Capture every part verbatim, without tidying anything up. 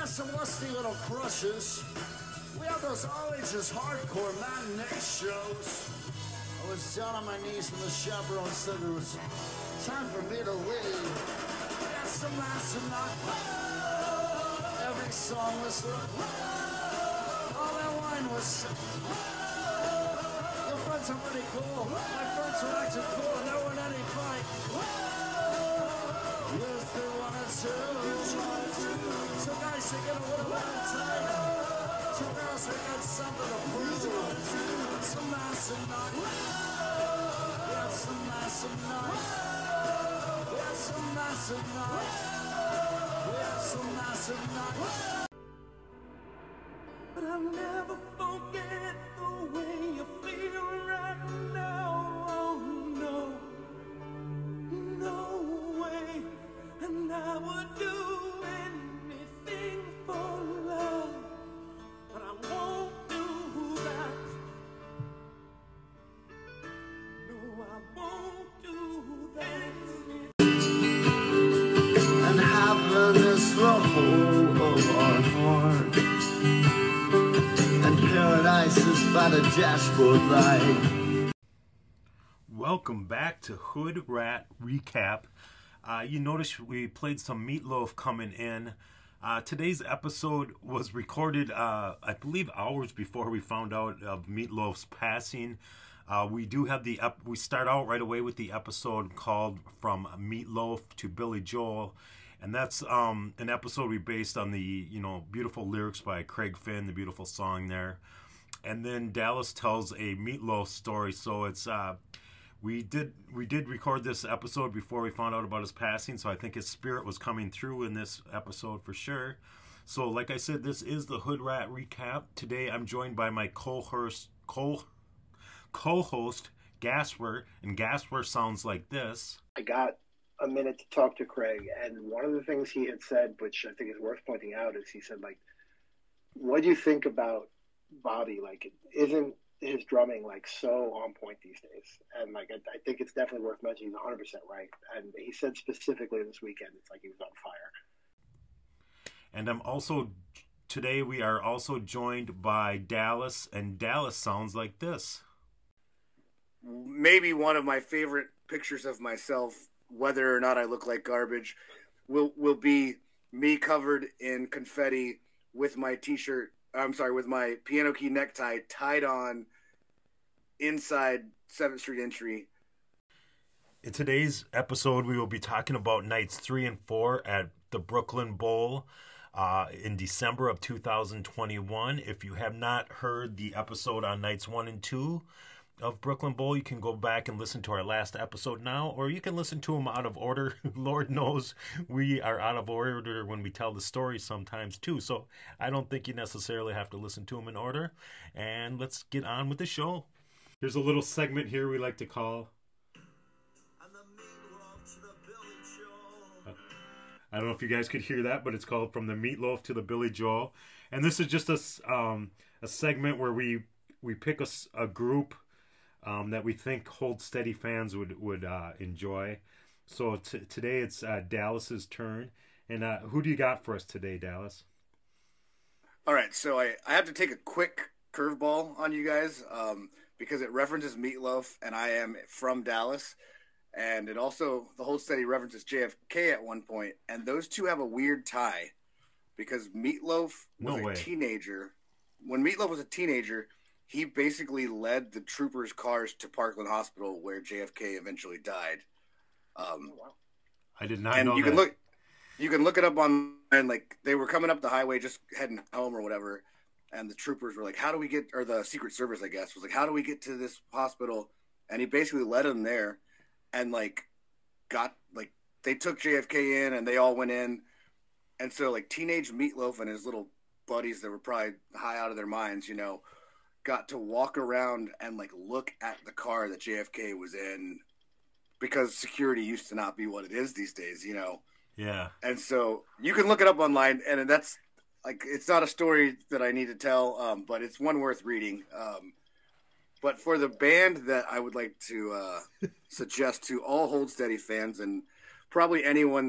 got some lusty little crushes. We have those all ages hardcore matinee shows. I was down on my knees when the chaperone said it was time for me to leave. We got some laughs and not. Every song was all that wine was. Your friends are pretty cool. My friends were acting cool and there weren't any fight. Yes, they wanted to. So guys, they get a little bit of time. So girls, we got something to prove. Some massive night. We have some massive night. We have some massive night. We have some massive night. But I'll never forget the way you feel right now. Oh no, no way. And I would do anything for love. But I won't do that. No, I won't do that. And happiness the whole of our heart. And paradise is by the dashboard light. Welcome back to Hood Rat Recap. Uh, you notice we played some Meatloaf coming in. Uh, today's episode was recorded, uh, I believe, hours before we found out of Meatloaf's passing. Uh, we do have the ep- we start out right away with the episode called From Meatloaf to Billy Joel, and that's um, an episode we based on the you know beautiful lyrics by Craig Finn, the beautiful song there, and then Dallas tells a Meatloaf story. So it's uh, we did we did record this episode before we found out about his passing, so I think his spirit was coming through in this episode for sure. So like I said, this is the Hood Rat Recap. Today I'm joined by my co-host, co- co-host Gasper, and Gasper sounds like this. I got a minute to talk to Craig, and one of the things he had said, which I think is worth pointing out, is he said, like, what do you think about Bobby? Like, isn't his drumming like so on point these days? And like I, I think it's definitely worth mentioning. He's one hundred percent right. And he said specifically this weekend it's like he was on fire. And I'm also today we are also joined by Dallas, and Dallas sounds like this. Maybe one of my favorite pictures of myself, whether or not I look like garbage, will will be me covered in confetti with my t-shirt I'm sorry, with my piano key necktie tied on inside seventh Street Entry. In today's episode, we will be talking about nights three and four at the Brooklyn Bowl uh, in December of two thousand twenty-one. If you have not heard the episode on nights one and two of Brooklyn Bowl, you can go back and listen to our last episode now, or you can listen to them out of order. Lord knows we are out of order when we tell the story sometimes too, so I don't think you necessarily have to listen to them in order. And let's get on with the show. Here's a little segment here we like to call I don't know if you guys could hear that, but it's called From the Meatloaf to the Billy Joel. And this is just a, um, a segment where we we pick a, a group um, that we think Hold Steady fans would, would uh, enjoy. So t- today it's uh, Dallas's turn. And uh, who do you got for us today, Dallas? All right, so I, I have to take a quick curveball on you guys um, because it references Meatloaf, and I am from Dallas. And it also, the Hold Steady references J F K at one point, and those two have a weird tie because Meatloaf was No a way. teenager. When Meatloaf was a teenager, he basically led the troopers' cars to Parkland Hospital, where J F K eventually died. Um, I did not and know you that. can look, you can look it up on, and like they were coming up the highway, just heading home or whatever, and the troopers were like, "How do we get?" Or the Secret Service, I guess, was like, "How do we get to this hospital?" And he basically led them there. And, like, got, like, they took J F K in and they all went in. And so, like, teenage Meatloaf and his little buddies that were probably high out of their minds, you know, got to walk around and, like, look at the car that J F K was in because security used to not be what it is these days, you know. Yeah. And so you can look it up online, and that's, like, it's not a story that I need to tell, um, but it's one worth reading. Um But for the band that I would like to uh, suggest to all Hold Steady fans and probably anyone that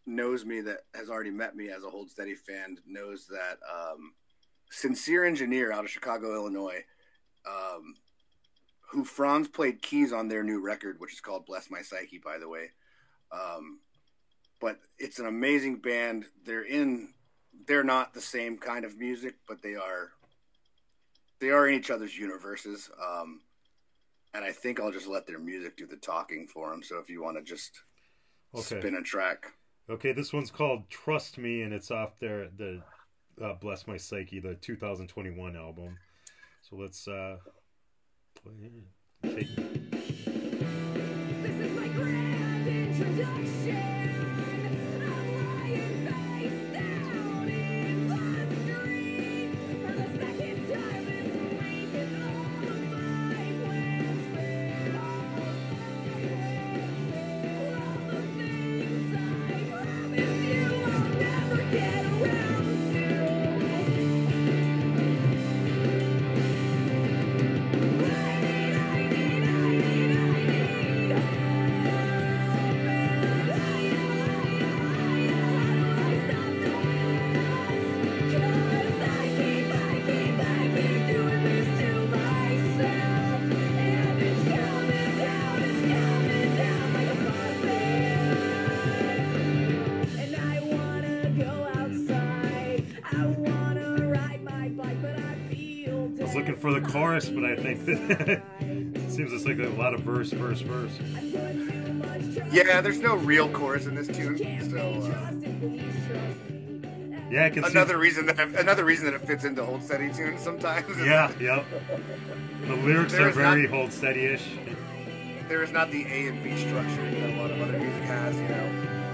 knows me, that has already met me as a Hold Steady fan, knows that um, Sincere Engineer out of Chicago, Illinois, um, who Franz played keys on their new record, which is called Bless My Psyche, by the way. Um, but it's an amazing band. They're in, they're not the same kind of music, but they are, they are in each other's universes. Um, and I think I'll just let their music do the talking for them. So if you want to just okay. spin a track. Okay, this one's called Trust Me, and it's off their, the uh, Bless My Psyche, the two thousand twenty-one album. So let's uh, play it. Take... This is my grand introduction. I'm lying face down in the street for the second time this week, and all of my plans fail. All the things I promise you I'll never get around to. I need, I need, I need, I need help. And I, I, I, I stop this? 'Cause I keep, I keep, I keep doing this to myself, and it's coming down, it's coming down like a faucet. And I wanna go outside, I wanna ride my bike, but I feel I was looking for the chorus, but I think that it seems it's like a lot of verse, verse, verse. Yeah, there's no real chorus in this tune, so uh, Yeah, I can another see. reason that another reason that it fits into Hold Steady tunes sometimes. is Yeah, that yep. The lyrics There are is very not- Hold Steady-ish. there is not the A and B structure that a lot of other music has, you know.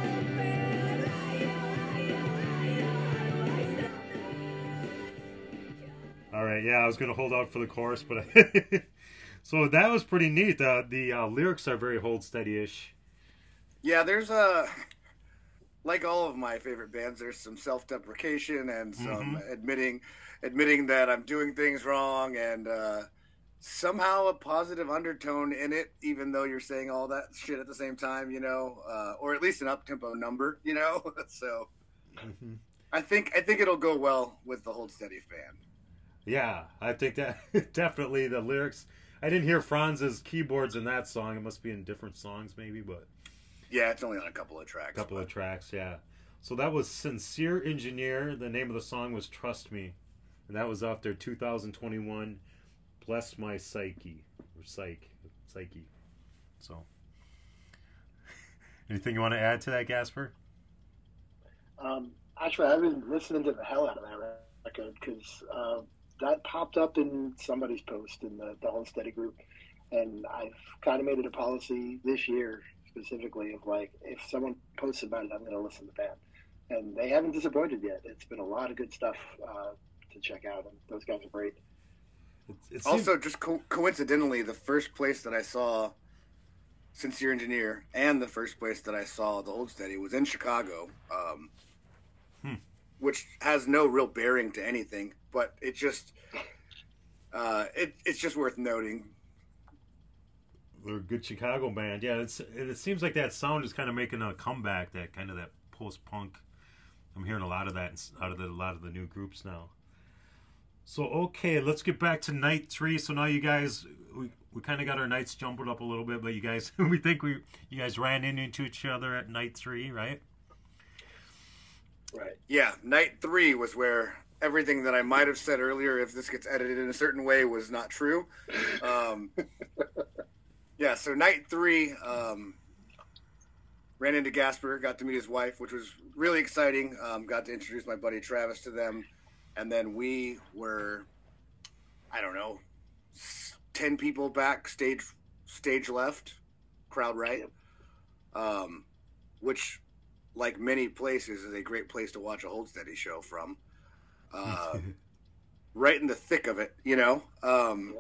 All right, yeah, I was gonna hold out for the chorus, but I... so that was pretty neat. Uh, the uh, lyrics are very Hold Steady-ish. Yeah, there's a like all of my favorite bands. There's some self-deprecation and some admitting admitting that I'm doing things wrong, and uh, somehow a positive undertone in it, even though you're saying all that shit at the same time, you know, uh, or at least an up-tempo number, you know. So Mhm. I think I think it'll go well with the Hold Steady fan. Yeah, I think that definitely the lyrics. I didn't hear Franz's keyboards in that song. It must be in different songs, maybe, but Yeah, it's only on a couple of tracks. a couple but- of tracks, yeah. So that was Sincere Engineer. The name of the song was Trust Me, and that was off their two thousand twenty-one Bless My Psyche or Psych Psyche. So, anything you want to add to that, Gasper? Um, actually, I've been listening to the hell out of that record because uh, that popped up in somebody's post in the, the Hold Steady group, and I've kind of made it a policy this year specifically of like, if someone posts about it, I'm going to listen to the band, and they haven't disappointed yet. It's been a lot of good stuff uh, to check out, and those guys are great. It, it seems- Also, just co- coincidentally, the first place that I saw Sincere Engineer and the first place that I saw the Hold Steady was in Chicago, um, Hmm. which has no real bearing to anything, but it just uh, it, it's just worth noting. they're a good Chicago band. Yeah, it's it seems like that sound is kind of making a comeback. That kind of that post punk. I'm hearing a lot of that out of the, a lot of the new groups now. So okay, let's get back to night three. So now you guys, we, we kind of got our nights jumbled up a little bit, but you guys, we think we you guys ran into each other at night three, right? Right. Yeah, night three was where everything that I might have said earlier, if this gets edited in a certain way, was not true. Um, yeah, so night three, um, ran into Gasper, got to meet his wife, which was really exciting. Um, got to introduce my buddy Travis to them. And then we were, I don't know, ten people back, stage stage left, crowd right, um, which, like many places, is a great place to watch a Hold Steady show from. Uh, right in the thick of it, you know. Um,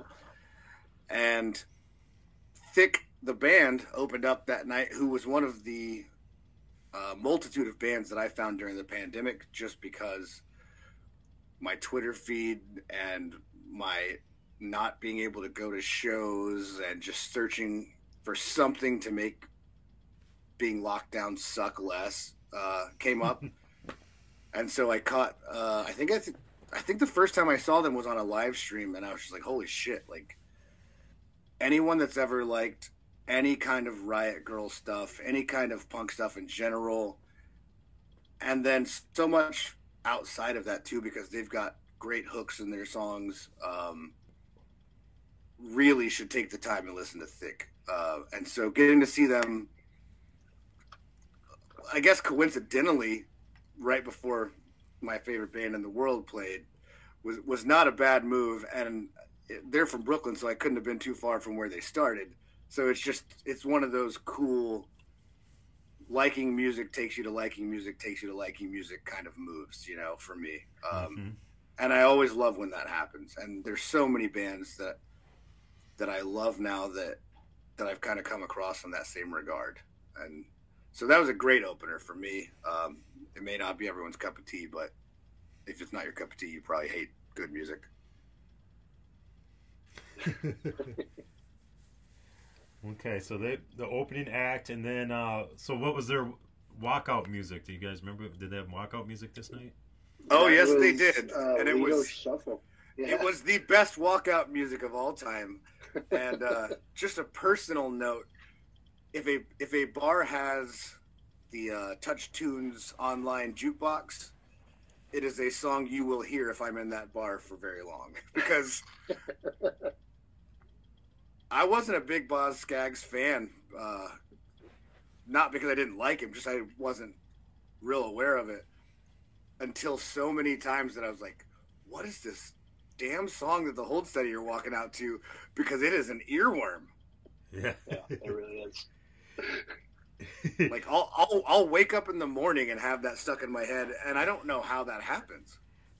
and Thick, the band, opened up that night, who was one of the uh, multitude of bands that I found during the pandemic, just because my Twitter feed and my not being able to go to shows and just searching for something to make being locked down suck less uh, came up, and so I caught. Uh, I think I, th- I think the first time I saw them was on a live stream, and I was just like, "Holy shit!" Like anyone that's ever liked any kind of Riot Girl stuff, any kind of punk stuff in general, and then so much outside of that too, because they've got great hooks in their songs. Um, really should take the time and listen to Thick. Uh, and so getting to see them, I guess coincidentally, right before my favorite band in the world played, was was not a bad move. And they're from Brooklyn, so I couldn't have been too far from where they started. So it's just, it's one of those cool, liking music takes you to liking music takes you to liking music kind of moves, you know, for me. Um, Mm-hmm. And I always love when that happens. And there's so many bands that that I love now that that I've kind of come across in that same regard. And so that was a great opener for me. Um, it may not be everyone's cup of tea, but if it's not your cup of tea, you probably hate good music. Okay, so they the opening act, and then uh, so what was their walkout music? Do you guys remember? Did they have walkout music this night? Oh, That yes, they was, did. Uh, And it Lido was- Shuffle. Yeah. It was the best walkout music of all time. And uh, just a personal note, if a if a bar has the uh, Touch Tunes online jukebox, it is a song you will hear if I'm in that bar for very long. Because I wasn't a big Boz Scaggs fan. Uh, not because I didn't like him, just I wasn't real aware of it until so many times that I was like, what is this damn song that the Hold Steady are walking out to? Because it is an earworm. Yeah. Yeah, it really is. Like I'll, I'll I'll wake up in the morning and have that stuck in my head, and I don't know how that happens.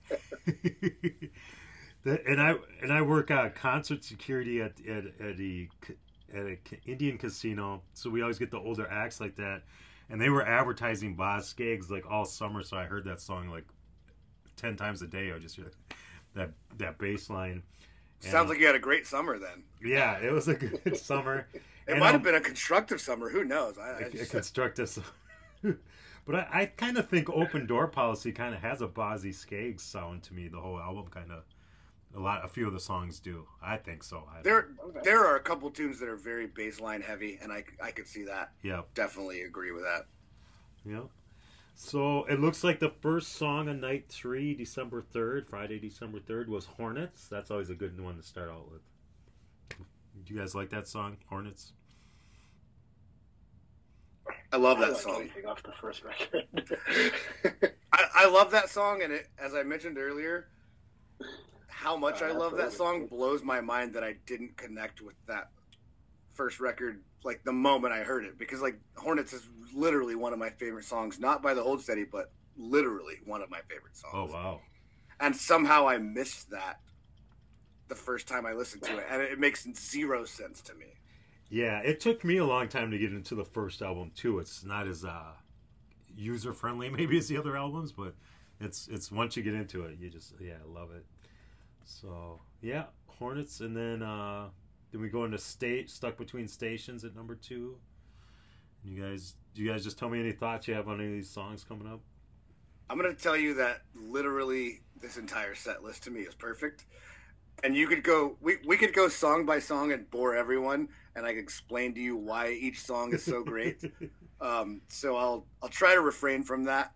The- and I and I work uh, concert security at at at a at a ca- Indian casino, so we always get the older acts like that. And they were advertising Boz Scaggs like all summer, so I heard that song like ten times a day. I just hear that that bass line. And, Sounds like you had a great summer then. yeah, it was a good summer. It And, might have um, been a constructive summer. Who knows? I, I a, a just, constructive. song. But I, I kind of think Open Door Policy kind of has a Bozzy Skaggs sound to me. The whole album kind of, a lot, a few of the songs do. I think so. I, there Okay. there are a couple tunes that are very bass line heavy, and I I could see that. yeah, Definitely agree with that. yeah. So it looks like the first song on night three, December third, Friday, December third, was Hornets. That's always a good one to start out with. Do you guys like that song, Hornets? I love I that like song. anything off the first record. I, I love that song, and it, as I mentioned earlier, how much Uh, I love that absolutely. song blows my mind that I didn't connect with that first record like the moment I heard it, because like Hornets is literally one of my favorite songs, not by the Hold Steady, but literally one of my favorite songs. Oh wow. And somehow I missed that the first time I listened to it, and it makes zero sense to me. Yeah, it took me a long time to get into the first album too. It's not as uh, user friendly maybe as the other albums, but it's it's once you get into it, you just yeah love it. So yeah, Hornets, and then uh, then we go into state stuck between stations at number two. You guys, do you guys just tell me any thoughts you have on any of these songs coming up? I'm going to tell you that literally this entire set list to me is perfect. And you could go, we, we could go song by song and bore everyone, and I could explain to you why each song is so great. um, so I'll I'll try to refrain from that.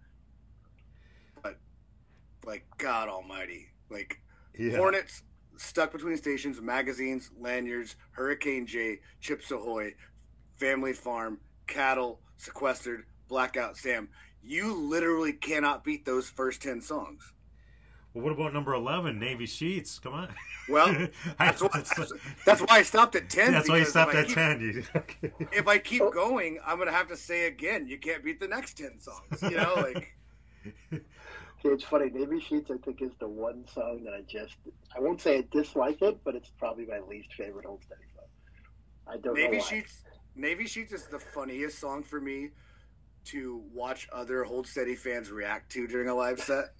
But like God Almighty, like Yeah. Hornets, Stuck Between Stations, Magazines, Lanyards, Hurricane J, Chips Ahoy, Family Farm, Cattle, Sequestered, Blackout Sam. You literally cannot beat those first ten songs. Well, what about number eleven, Navy Sheets? Come on. Well, that's why, that's, that's, that's why I stopped at ten. that's why you because stopped if I at keep- ten. You, okay. If I keep going, I'm going to have to say again, you can't beat the next ten songs. You know, like, See, it's funny. Navy Sheets, I think, is the one song that I just, I won't say I dislike it, but it's probably my least favorite Hold Steady song. I don't know Navy why. Sheets, Navy Sheets is the funniest song for me to watch other Hold Steady fans react to during a live set.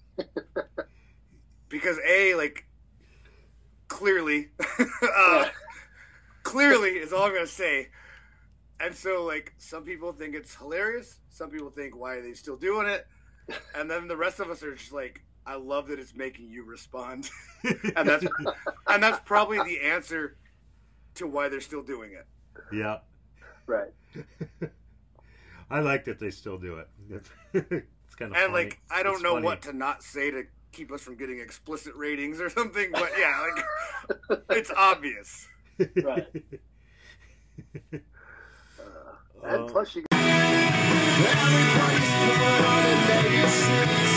Because A, like, clearly, uh, clearly is all I'm going to say. And so, like, some people think it's hilarious. Some people think, why are they still doing it? And then the rest of us are just like, I love that it's making you respond. and that's and that's probably the answer to why they're still doing it. Yeah. Right. I like that they still do it. It's, it's kind of And funny. like, I don't It's know funny. what to not say to keep us from getting explicit ratings or something, but yeah, like, it's obvious. Right. Uh, and Uh, plus, you Everybody's coming on the day six.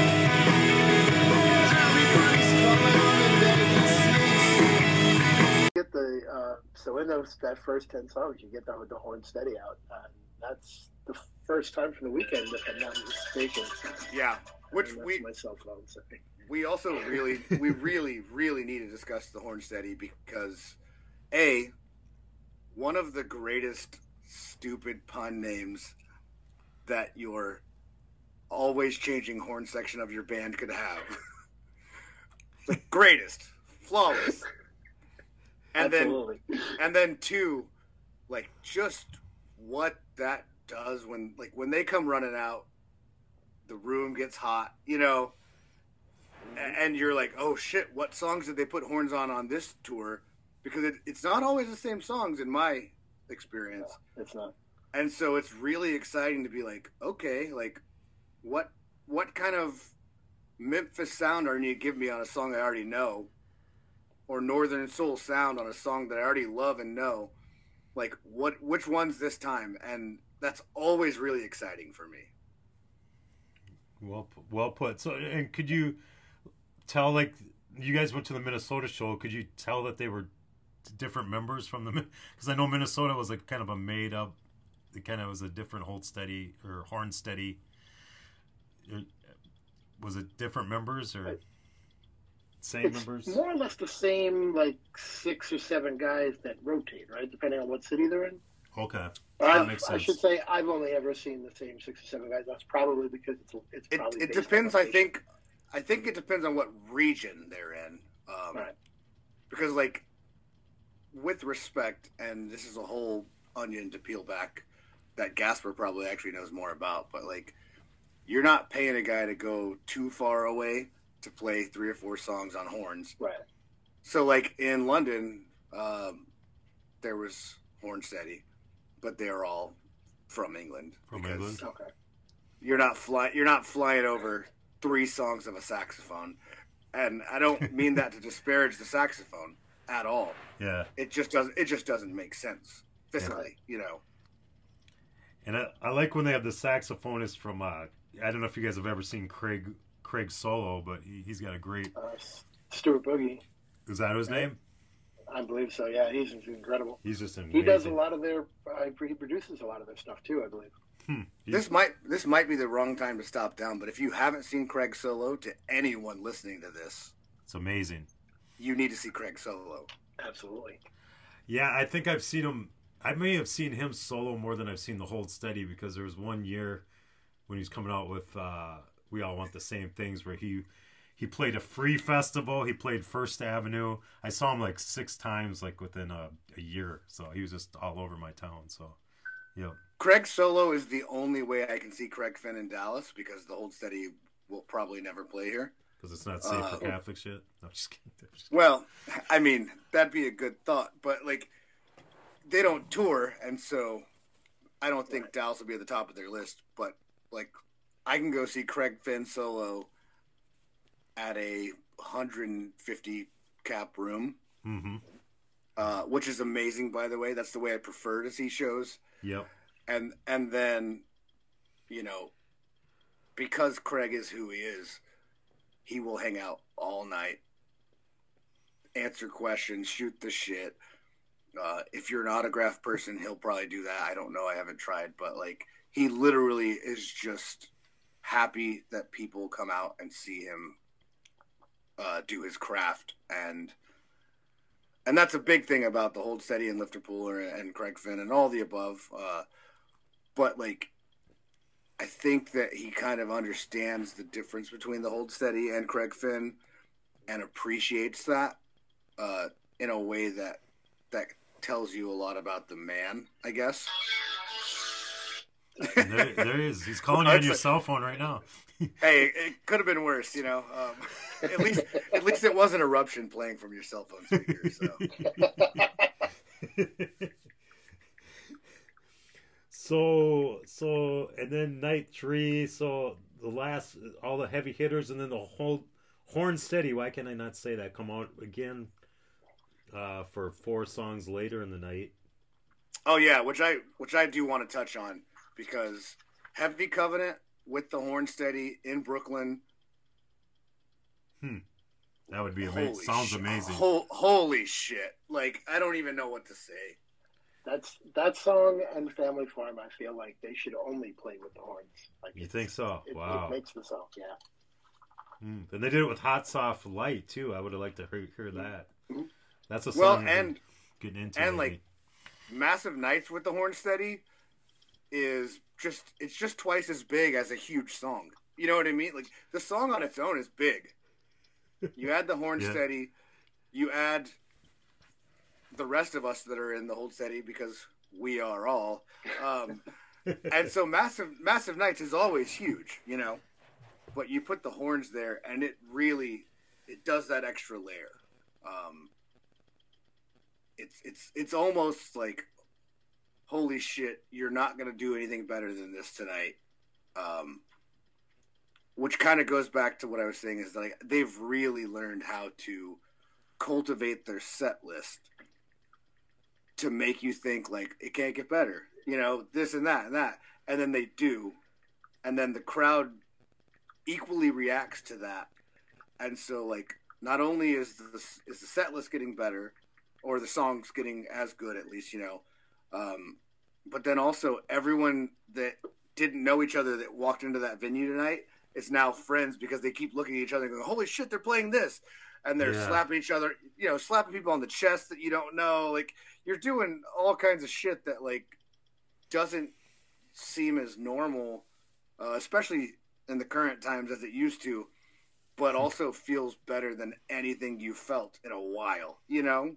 Everybody's coming on the day six. get the uh, so in those that first ten songs, you get the the horn steady out, and that's the first time from the weekend, if I'm not mistaken. Yeah, which And that's we my cell phone. So. we also really we really really need to discuss the Hornsteady because a one of the greatest stupid pun names that your always changing horn section of your band could have. The greatest, flawless. And Absolutely. then and then two, like just what that does when like when they come running out, the room gets hot, you know, a- and you're like, oh shit, what songs did they put horns on on this tour? Because it, it's not always the same songs in my experience. No, it's not. And so it's really exciting to be like, okay, like what what kind of Memphis sound are you give me on a song I already know, or Northern Soul sound on a song that I already love and know? Like what which one's this time? And that's always really exciting for me. Well, pu- well put. So, and could you tell, like, you guys went to the Minnesota show? Could you tell that they were different members from the? Because I know Minnesota was like kind of a made up. It kind of was a different hold steady or horn steady. Or- Was it different members or same It's members? more or less the same, like six or seven guys that rotate, right? Depending on what city they're in. Okay, I, that makes I sense. should say I've only ever seen the same six or seven guys. That's probably because it's it's It probably it based on depends. I location. think I think it depends on what region they're in. Um, Right. Because like, with respect, and this is a whole onion to peel back that Gasper probably actually knows more about, but like, you're not paying a guy to go too far away to play three or four songs on horns. Right. So like in London, um, there was Hornsteady, but they are all from England. From because England? Okay. You're not fly. You're not flying over three songs of a saxophone, and I don't mean that to disparage the saxophone at all. Yeah, It just doesn't. It just doesn't make sense physically. You know. and I, I like when they have the saxophonist from. Uh, I don't know if you guys have ever seen Craig Craig Solo, but he, he's got a great. Uh, Stuart Boogie, Is that his name? I believe so. Yeah, he's incredible. He's just amazing. He does a lot of their. Uh, he produces a lot of their stuff too, I believe. Hmm. He's- This might this might be the wrong time to stop down, but if you haven't seen Craig Solo, to anyone listening to this, It's amazing. you need to see Craig Solo. Absolutely. Yeah, I think I've seen him. I may have seen him solo more than I've seen the Hold Steady, because there was one year when he was coming out with uh, "We All Want the Same Things," where he he played a free festival. He played First Avenue. I saw him like six times, like within a, a year. So he was just all over my town. So, yeah, Craig Solo is the only way I can see Craig Finn in Dallas because the Hold Steady will probably never play here. because it's not safe Uh, for Catholic shit. No, I'm just kidding. I'm just Well, I mean, that'd be a good thought, but like they don't tour, and so I don't think Dallas will be at the top of their list. But like, I can go see Craig Finn solo at a one hundred fifty cap room, Mm-hmm. uh, which is amazing, by the way. That's the way I prefer to see shows. Yep. And and then, you know, because Craig is who he is, he will hang out all night, answer questions, shoot the shit. Uh, if you're an autograph person, he'll probably do that. I don't know. I haven't tried, but like he literally is just happy that people come out and see him uh, do his craft, and and that's a big thing about the Hold Steady and Lifter Pooler and Craig Finn and all the above. Uh, but like, I think that he kind of understands the difference between the Hold Steady and Craig Finn, and appreciates that uh, in a way that that tells you a lot about the man, I guess. And there, there he is. He's calling you on your cell phone right now. Hey, it could have been worse, you know. Um, at least, at least it wasn't Eruption playing from your cell phone speaker. So, so, so, and then night three. So the last, all the heavy hitters, and then the whole Horn Steady. Why can I not say that? Come out again uh, for four songs later in the night. oh yeah, which I which I do want to touch on because Heavy Covenant with the Horn Steady in Brooklyn. Hmm. That would be amazing. Holy Sounds sh- amazing. Ho- holy shit! Like I don't even know what to say. That's that song and Family Farm. I feel like they should only play with the horns. Like You it's- think so? It, Wow. it makes the song. Yeah. Hmm. And they did it with Hot Soft Light too. I would have liked to hear, hear that. Mhm. That's a Well, song I've been and getting into. and, lately. like, Massive Nights with the Horn Steady is just it's just twice as big as a huge song. You know what I mean? Like the song on its own is big. You add the Horn Yeah. Steady, you add the rest of us that are in the Hold Steady because we are all. Um, and so massive massive Nights is always huge, you know. But you put the horns there, and it really it does that extra layer. Um, it's it's it's almost like, holy shit, you're not gonna do anything better than this tonight. Um, which kind of goes back to what I was saying is like they've really learned how to cultivate their set list to make you think like it can't get better, you know, this and that and that, and then they do, and then the crowd equally reacts to that, and so like not only is the is the set list getting better, or the songs getting as good at least, you know, um, but then also everyone that didn't know each other that walked into that venue tonight is now friends because they keep looking at each other and going, holy shit, they're playing this, and they're Yeah. slapping each other, you know, slapping people on the chest that you don't know, like you're doing all kinds of shit that like doesn't seem as normal, uh, especially in the current times as it used to, but also feels better than anything you felt in a while, you know?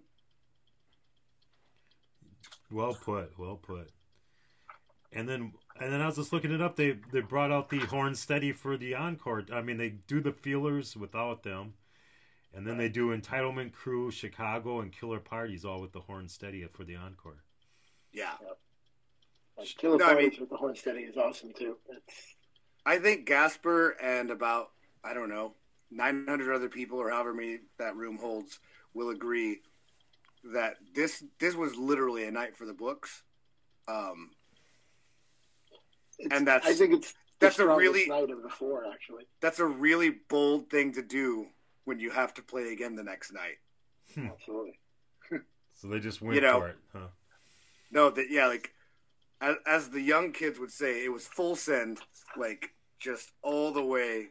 Well put, well put. And then, and then I was just looking it up. They they brought out the Horn Steady for the encore. I mean, they do the feelers without them, and then they do Entitlement Crew, Chicago, and Killer Parties all with the Horn Steady for the encore. Yeah. Like Killer No, I Parties mean- with the horn steady is awesome too. It's I think Gasper and about, I don't know, nine hundred other people or however many that room holds will agree that this this was literally a night for the books. Um, It's, And that's- I think it's that's the a strongest really- night of the four, actually. that's a really bold thing to do when you have to play again the next night. Absolutely. So they just went You know, for it, huh? No, that yeah, like as, as the young kids would say, it was full send, like just all the way.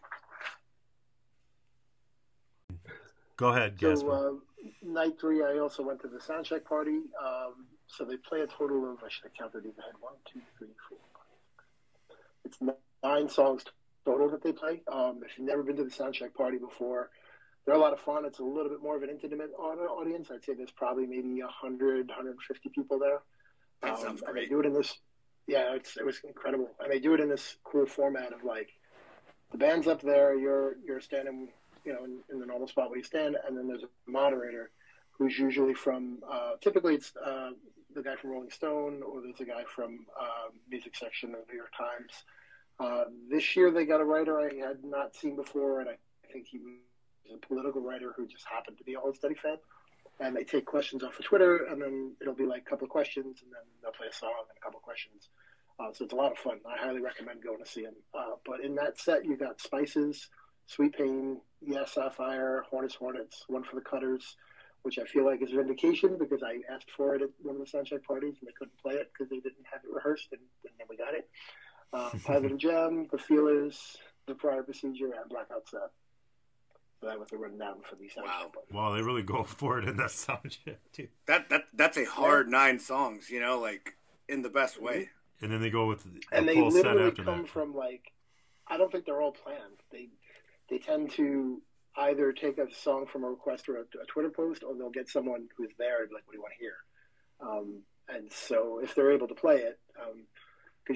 Go ahead, Gasper. So uh, night three, I also went to the soundcheck party. Um, so they play a total of, I should have counted these ahead, one, two, three, four, five. It's nine songs total that they play. Um, if you've never been to the soundcheck party before, they're a lot of fun. It's a little bit more of an intimate au- audience. I'd say there's probably maybe one hundred, one hundred fifty people there. That sounds and they great. do it in this, yeah, it's, it was incredible. And they do it in this cool format of like, the band's up there, you're you're standing, you know, in, in the normal spot where you stand, and then there's a moderator who's usually from, uh, typically it's uh, the guy from Rolling Stone, or there's a guy from uh, music section of New York Times. Uh, this year they got a writer I had not seen before, and I think he was a political writer who just happened to be a Hold Steady fan. And they take questions off of Twitter, and then it'll be like a couple of questions, and then they'll play a song and a couple of questions. Uh, so it's a lot of fun. I highly recommend going to see him. Uh, but in that set, you got Spices, Sweet Pain, Yes, Sapphire, Hornets, Hornets, One for the Cutters, which I feel like is vindication because I asked for it at one of the soundcheck parties, and they couldn't play it because they didn't have it rehearsed, and, and then we got it. Uh, Positive Gem, The Feelers, The Prior Procedure, and Blackout Set. So that was the rundown for the soundcheck Wow. party. Wow, they really go for it in that sound check too. That that that's a hard nine songs, you know, like in the best way. And then they go with a And they full set literally after come that. from like, I don't think they're all planned. They they tend to either take a song from a request or a, a Twitter post, or they'll get someone who's there and be like, what do you want to hear? Um, and so if they're able to play it, because you're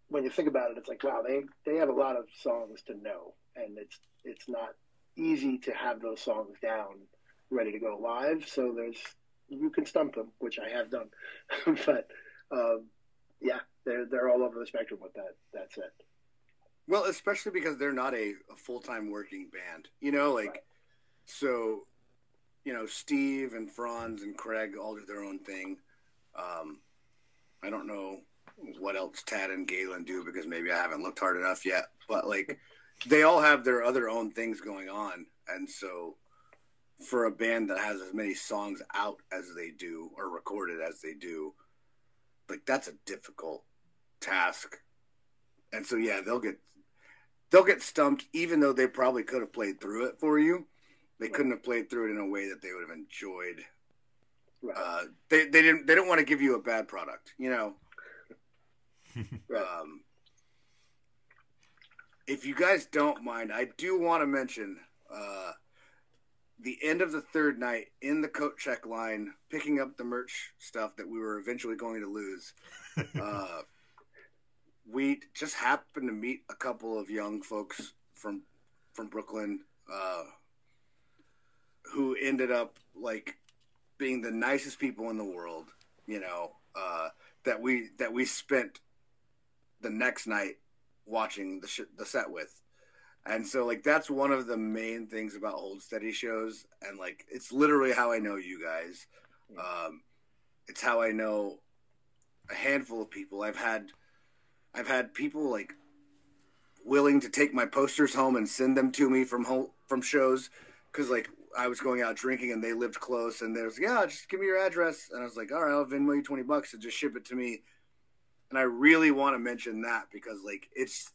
when you think about it, it's like, wow, they they have a lot of songs to know, and it's it's not easy to have those songs down, ready to go live. So there's you can stump them, which I have done, but um, yeah, they're they're all over the spectrum with that that set. Well, especially because they're not a, a full time working band, you know, like Right. so. You know, Steve and Franz and Craig all do their own thing. Um, I don't know what else Tad and Galen do because maybe I haven't looked hard enough yet. But like, they all have their other own things going on, and so for a band that has as many songs out as they do or recorded as they do, like that's a difficult task. And so yeah, they'll get they'll get stumped, even though they probably could have played through it for you. They couldn't have played through it in a way that they would have enjoyed. Right. Uh, they they didn't they don't want to give you a bad product, you know. Right. Um, if you guys don't mind, I do want to mention uh, the end of the third night in the coat check line, picking up the merch stuff that we were eventually going to lose. Uh, we just happened to meet a couple of young folks from from Brooklyn. Uh, who ended up like being the nicest people in the world, you know, uh, that we, that we spent the next night watching the sh- the set with. And so like, that's one of the main things about Hold Steady shows. And like, it's literally how I know you guys. Um, it's how I know a handful of people. I've had, I've had people like willing to take my posters home and send them to me from home, from shows. Cause like, I was going out drinking and they lived close and they was like, yeah, just give me your address. And I was like, all right, I'll Venmo you twenty bucks and just ship it to me. And I really want to mention that because like, it's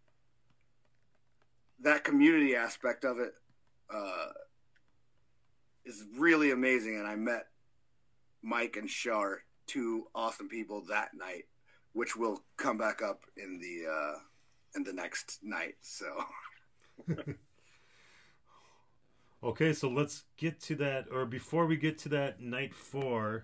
that community aspect of it, uh, is really amazing. And I met Mike and Shar, two awesome people that night, which will come back up in the, uh, in the next night. So Okay, so let's get to that, or before we get to that night four,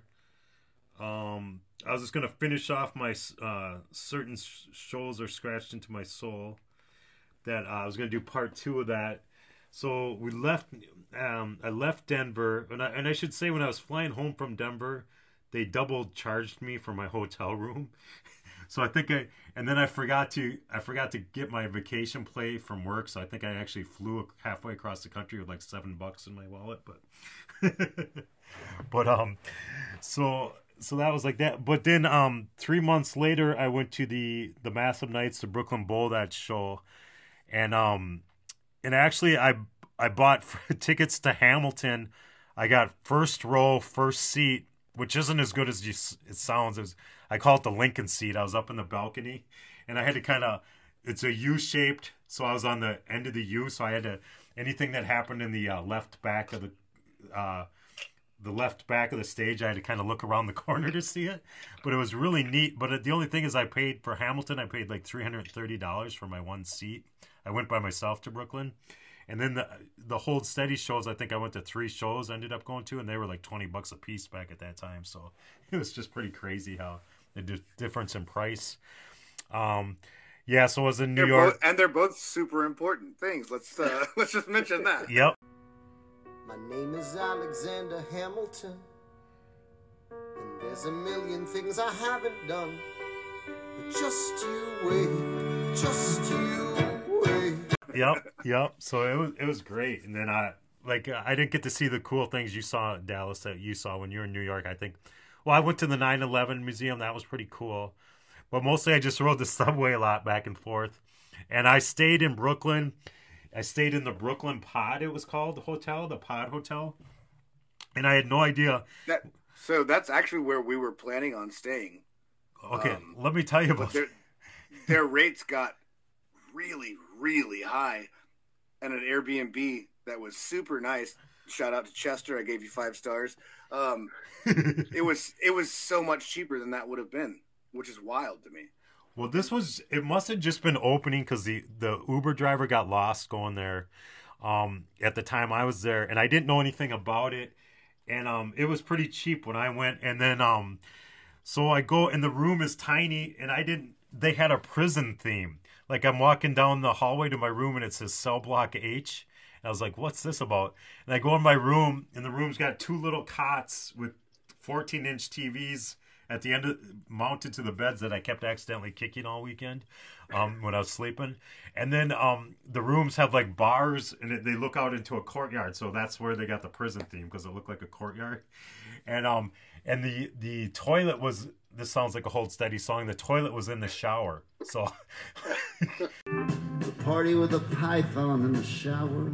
um, I was just gonna finish off my uh, certain sh- shows are scratched into my soul. That uh, I was gonna do part two of that. So we left. Um, I left Denver, and I, and I should say when I was flying home from Denver, they double charged me for my hotel room. So I think I, and then I forgot to, I forgot to get my vacation pay from work. So I think I actually flew halfway across the country with like seven bucks in my wallet. But, but um, so so that was like that. But then um, three months later, I went to the the Massive Nights, the Brooklyn Bowl, that show, and um, and actually I I bought tickets to Hamilton. I got first row, first seat, which isn't as good as you, it sounds. It was, I call it the Lincoln seat. I was up in the balcony, and I had to kind of, it's a U-shaped, so I was on the end of the U, so I had to, anything that happened in the uh, left back of the, uh, the left back of the stage, I had to kind of look around the corner to see it, but it was really neat. But the only thing is I paid, for Hamilton, I paid like three hundred thirty dollars for my one seat. I went by myself to Brooklyn. And then the the Hold Steady shows, I think I went to three shows, I ended up going to, and they were like twenty bucks a piece back at that time. So it was just pretty crazy how the di- difference in price. Um, yeah, so I was in New they're York. both, and they're both super important things. Let's uh, let's just mention that. Yep. My name is Alexander Hamilton, and there's a million things I haven't done. But just you wait, just you wait. Yep, yep. So it was it was great, and then I like I didn't get to see the cool things you saw in Dallas that you saw when you were in New York. I think. Well, I went to the nine eleven museum. That was pretty cool, but mostly I just rode the subway a lot back and forth, and I stayed in Brooklyn. I stayed in the Brooklyn Pod. It was called the hotel, the Pod Hotel, and I had no idea. That, so that's actually where we were planning on staying. Okay, Um, let me tell you But about. their their rates got really, really high, and an Airbnb that was super nice. Shout out to Chester, I gave you five stars. Um, it was it was so much cheaper than that would have been, which is wild to me. Well, this was, it must have just been opening because the, the Uber driver got lost going there um, at the time I was there, and I didn't know anything about it. And um, it was pretty cheap when I went. And then, um, so I go, and the room is tiny, and I didn't, they had a prison theme. Like I'm walking down the hallway to my room and it says cell block H. And I was like, what's this about? And I go in my room and the room's got two little cots with fourteen inch T Vs at the end of mounted to the beds that I kept accidentally kicking all weekend um, when I was sleeping. And then um, the rooms have like bars and it, they look out into a courtyard. So that's where they got the prison theme because it looked like a courtyard. And um and the the toilet was, this sounds like a Hold Steady song, the toilet was in the shower. So The party with a python in the shower.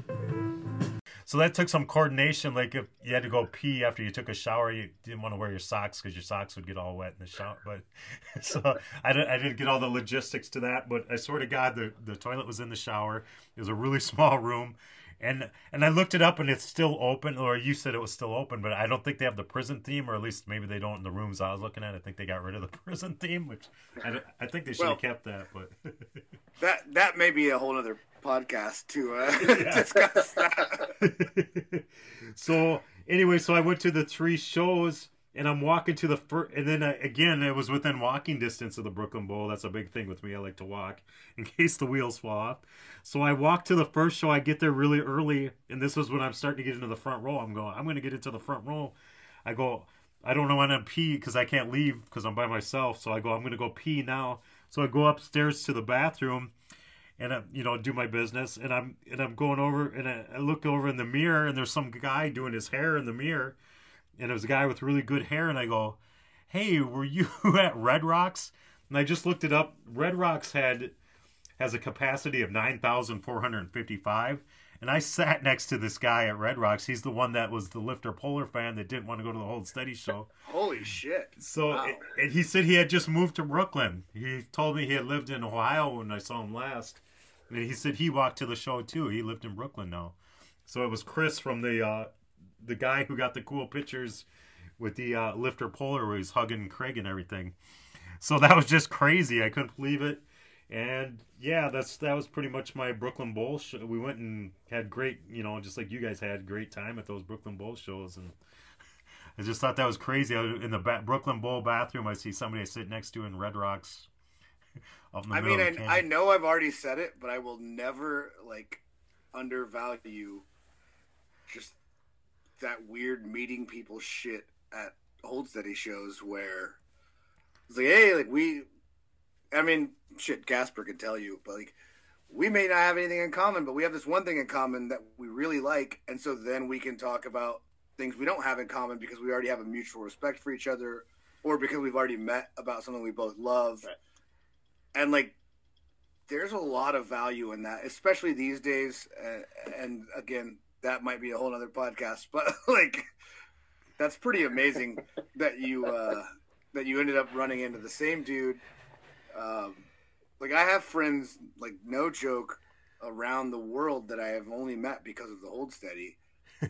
so that took some coordination. Like if you had to go pee after you took a shower, you didn't want to wear your socks because your socks would get all wet in the shower. But so I didn't, I didn't get all the logistics to that. But I swear to God, the, the toilet was in the shower. It was a really small room. And and I looked it up and it's still open, or you said it was still open, but I don't think they have the prison theme, or at least maybe they don't in the rooms I was looking at. I think they got rid of the prison theme, which I, don't- I think they should Well, have kept that. But That that may be a whole other podcast to uh, discuss that. so anyway, so I went to the three shows and I'm walking to the first, and then I, again, it was within walking distance of the Brooklyn Bowl. That's a big thing with me. I like to walk in case the wheels fall off. So I walk to the first show. I get there really early, and this was when I'm starting to get into the front row. I'm going, I'm going to get into the front row. I go, I don't know when to pee because I can't leave because I'm by myself. So I go, I'm going to go pee now. So I go upstairs to the bathroom and I, you know, do my business. And I'm and I'm going over and I, I look over in the mirror and there's some guy doing his hair in the mirror. And it was a guy with really good hair. And I go, hey, were you at Red Rocks? And I just looked it up. Red Rocks had has a capacity of nine thousand four hundred fifty-five. And I sat next to this guy at Red Rocks. He's the one that was the Lifter Polar fan that didn't want to go to the Hold Steady show. Holy shit. So, Wow. and he said he had just moved to Brooklyn. He told me he had lived in Ohio when I saw him last. And he said he walked to the show too. He lived in Brooklyn now. So it was Chris from the uh, the guy who got the cool pictures with the uh, Lifter Polar where he's hugging Craig and everything. So that was just crazy. I couldn't believe it. And yeah, that's that was pretty much my Brooklyn Bowl show. We went and had great, you know, just like you guys had great time at those Brooklyn Bowl shows. And I just thought that was crazy. I was in the ba- Brooklyn Bowl bathroom, I see somebody I sit next to in Red Rocks. Up in the I middle mean, of the I, canyon. I know I've already said it, but I will never, like, undervalue just that weird meeting people shit at Hold Steady shows where it's like, hey, like, we, I mean, shit, Gasper can tell you, but, like, we may not have anything in common, but we have this one thing in common that we really like, and so then we can talk about things we don't have in common because we already have a mutual respect for each other, or because we've already met about something we both love. Right. And, like, there's a lot of value in that, especially these days. Uh, and, again, that might be a whole other podcast, but, like, that's pretty amazing that you uh, that you ended up running into the same dude. Um, like, I have friends, like, no joke, around the world that I have only met because of the Hold Steady.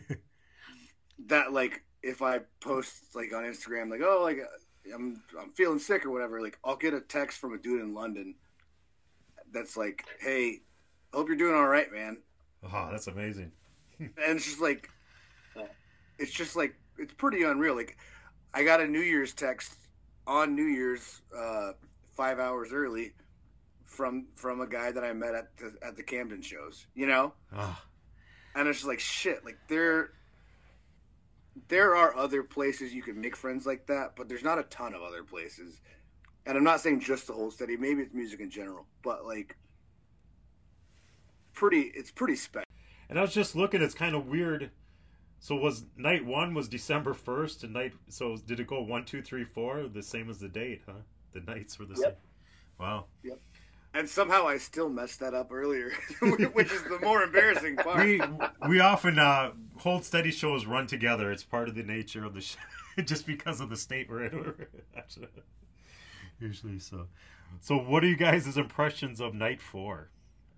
That, like, if I post, like, on Instagram, like, oh, like, I'm I'm feeling sick or whatever, like, I'll get a text from a dude in London that's like, hey, hope you're doing all right, man. Oh, that's amazing. And it's just like, it's just like, it's pretty unreal. Like, I got a New Year's text on New Year's, uh, five hours early from from a guy that I met at the, at the Camden shows, you know? Oh, And it's just like, shit, like, there there are other places you can make friends like that, but there's not a ton of other places. And I'm not saying just the Hold Steady, maybe it's music in general, but, like, pretty, it's pretty special. and I was just looking. It's kind of weird. So was night one was December first, and night so did it go one, two, three, four, the same as the date, huh? The nights were the Yep. same. Wow. And somehow I still messed that up earlier, which is the more embarrassing part. We we often uh, Hold Steady shows run together. It's part of the nature of the show, just because of the state we're in. Usually, so. So, what are you guys' impressions of night four?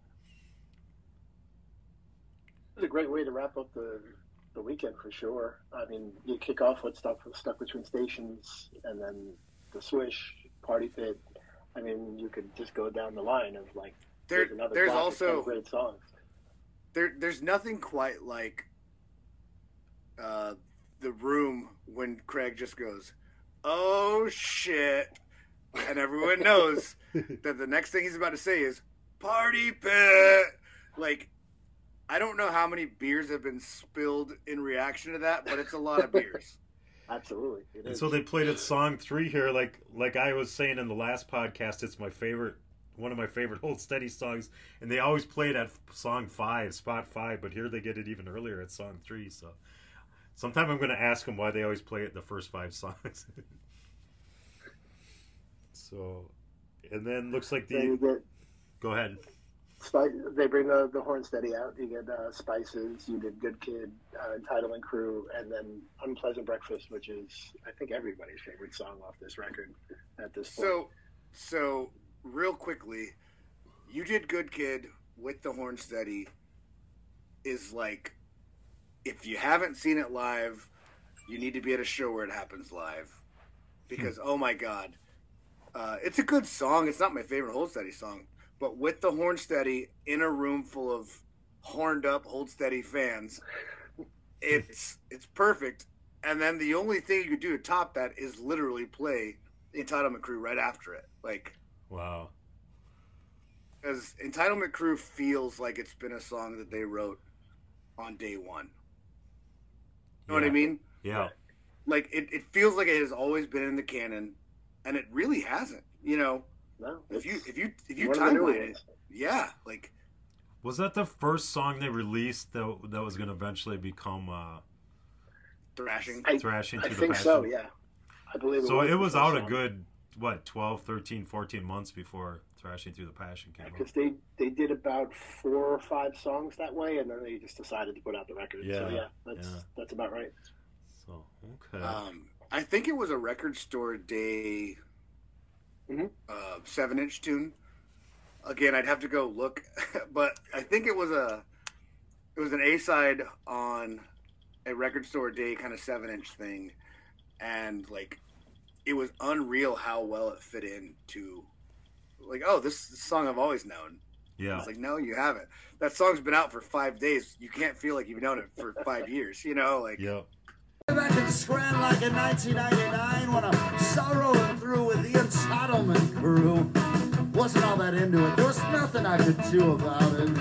It's a great way to wrap up the the weekend for sure. I mean, you kick off with stuff stuck between stations, and then the Swish, Party Pit. I mean, you could just go down the line of like There, there's another there's block of also ten great songs. there, there's nothing quite like uh, the room when Craig just goes, "Oh shit," and everyone knows that the next thing he's about to say is "Party Pit." Like, I don't know how many beers have been spilled in reaction to that, but it's a lot of beers. Absolutely. It And is. so they played it song three here, like like I was saying in the last podcast. It's my favorite, one of my favorite Hold Steady songs, and they always play it at song five, spot five. But here they get it even earlier at song three. So sometime I'm going to ask them why they always play it the first five songs. So, and then looks like Then you the. get Go ahead. Spice, they bring the, the horn steady out. You get uh, Spices, you did Good Kid, uh, Entitlement Crew, and then Unpleasant Breakfast, which is, I think, everybody's favorite song off this record at this point. So, so real quickly, you did Good Kid with the horn steady. Is like, if you haven't seen it live, you need to be at a show where it happens live, because oh my god, uh, it's a good song. It's not my favorite Hold Steady song. But with the horn steady in a room full of horned up Hold Steady fans, it's it's perfect. And then the only thing you could do to top that is literally play the Entitlement Crew right after it. Like, Wow. because Entitlement Crew feels like it's been a song that they wrote on day one. You know what I Yeah. mean? Yeah. Like, it, it feels like it has always been in the canon, and it really hasn't. You know, no, if you it's if you if you one of the new timeline it, ones. yeah, like. Was that the first song they released that that was going to eventually become uh, Thrashing. I, Thrashing I Through the think Passion? so, yeah. I believe it So was it the was first out a song. good, what, twelve, thirteen, fourteen months before Thrashing Through the Passion came out. Because they, they did about four or five songs that way, and then they just decided to put out the record. So, Yeah, yeah, that's, yeah. that's about right. So, okay. Um, I think it was a record store day Mhm. uh, seven inch tune. Again, I'd have to go look, but I think it was a it was an A side on a record store day kind of seven inch thing, and like it was unreal how well it fit into like, oh, this is a song I've always known. yeah. It's like, no, you haven't. That song's been out for five days. You can't feel like you've known it for five years. You know, like Yep. Back in Scranton like in nineteen ninety-nine when I saw rolling through with the Entitlement Crew. Wasn't all that into it. There was nothing I could do about it.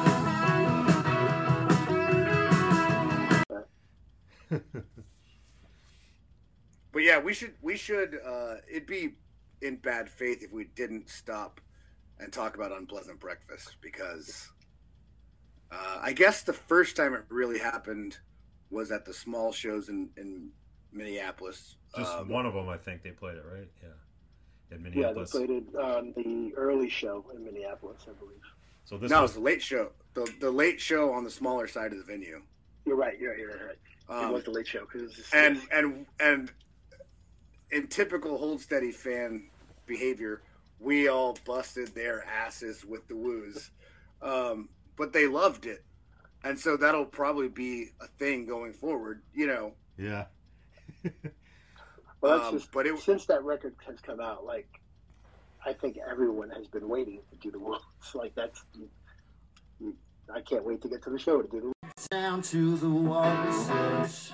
But yeah, we should we should uh, it'd be in bad faith if we didn't stop and talk about Unpleasant Breakfast, because uh, I guess the first time it really happened was at the small shows in, in Minneapolis. Just Um, one of them, I think they played it, right? Yeah. In Yeah, they Minneapolis. played it on the early show in Minneapolis, I believe. So this no, it was was the late show. The the late show on the smaller side of the venue. You're right, you're right, you're right. it Um, was the late show. Cause it was just, and and and in typical Hold Steady fan behavior, we all busted their asses with the woos, um, but they loved it, and so that'll probably be a thing going forward. You know, yeah. well, that's um, just, but it- since that record has come out, like, I think everyone has been waiting to do the Wolves. Like, that's, I can't wait to get to the show to do the Down to the water's edge.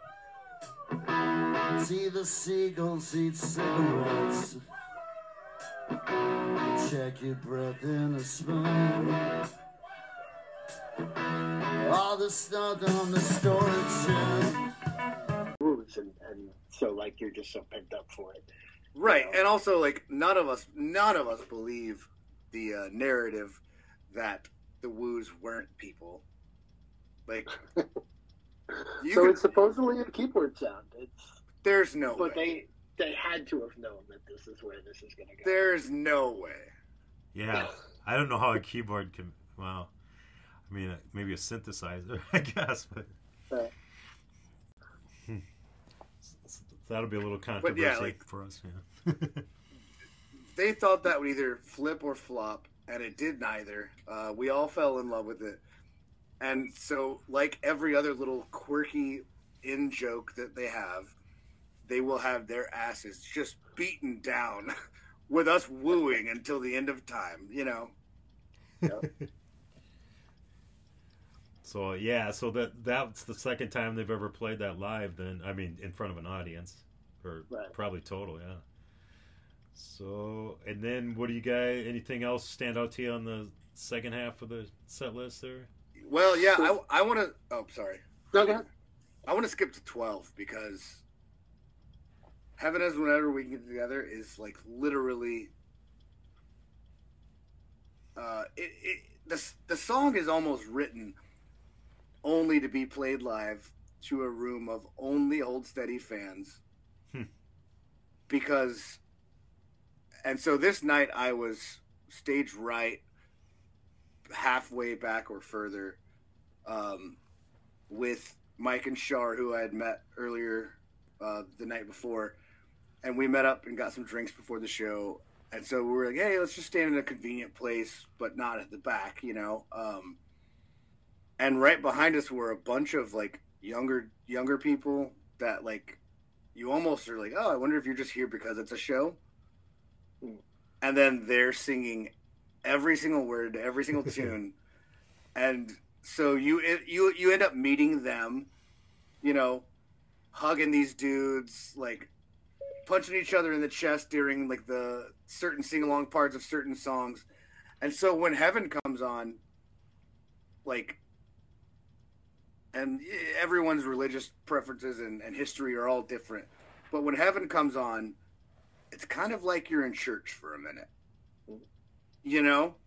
See the seagulls eat cigarettes. Check your breath in a spoon. All the stuff on the storage shed. Wolves, and, and so, like, you're just so pent up for it. right? And also, like, none of us, none of us believe the uh, narrative that the woos weren't people. Like, you So could- it's supposedly a keyboard sound. It's there's no But way. they they had to have known that this is where this is going to go. There's no way. Yeah. I don't know how a keyboard can. Well, I mean, uh, maybe a synthesizer, I guess, but Right. Hmm. S- that'll be a little controversy yeah, like- for us. Yeah. They thought that would either flip or flop, and it did neither. Uh, we all fell in love with it. And so, like every other little quirky in joke that they have, they will have their asses just beaten down with us wooing until the end of time, you know? So yeah, so that that's the second time they've ever played that live. Then I mean, in front of an audience, or Right. probably total, yeah. So, and then what do you guys? Anything else stand out to you on the second half of the set list there? Well, yeah, I, I want to. Oh, sorry. No, go ahead. I want to skip to twelve because Heaven Is Whenever We Can Get Together is like literally. Uh, it, it the the song is almost written only to be played live to a room of only Hold Steady fans, Hmm. because, and so this night I was stage right, halfway back or further, um, with Mike and Shar, who I had met earlier uh, the night before, and we met up and got some drinks before the show. And so we were like, hey, let's just stand in a convenient place, but not at the back, you know. Um, and right behind us were a bunch of like younger younger people that like you almost are like, oh, I wonder if you're just here because it's a show. Mm. And then they're singing every single word, every single tune, and so you you you end up meeting them, you know, hugging these dudes, like punching each other in the chest during like the certain sing-along parts of certain songs. And so when Heaven comes on, like, and everyone's religious preferences and, and history are all different, but when Heaven comes on, it's kind of like you're in church for a minute, you know?